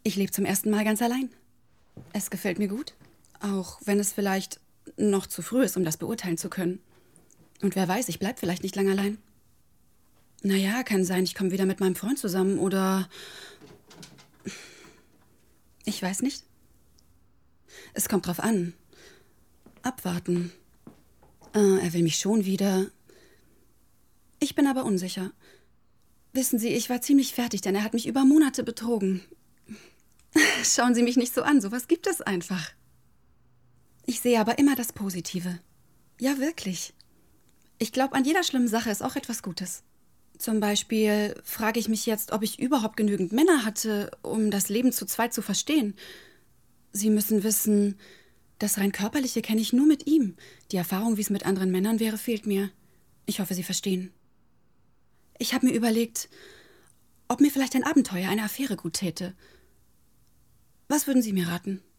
Ich lebe zum ersten Mal ganz allein. Es gefällt mir gut, auch wenn es vielleicht noch zu früh ist, um das beurteilen zu können. Und wer weiß, ich bleib vielleicht nicht lange allein. Naja, kann sein, ich komme wieder mit meinem Freund zusammen oder... Ich weiß nicht. Es kommt drauf an. Abwarten. Er will mich schon wieder. Ich bin aber unsicher. Wissen Sie, ich war ziemlich fertig, denn er hat mich über Monate betrogen. Schauen Sie mich nicht so an, sowas gibt es einfach. Ich sehe aber immer das Positive. Ja, wirklich. Ich glaube, an jeder schlimmen Sache ist auch etwas Gutes. Zum Beispiel frage ich mich jetzt, ob ich überhaupt genügend Männer hatte, um das Leben zu zweit zu verstehen. Sie müssen wissen, das rein Körperliche kenne ich nur mit ihm. Die Erfahrung, wie es mit anderen Männern wäre, fehlt mir. Ich hoffe, Sie verstehen. Ich habe mir überlegt, ob mir vielleicht ein Abenteuer, eine Affäre gut täte. Was würden Sie mir raten?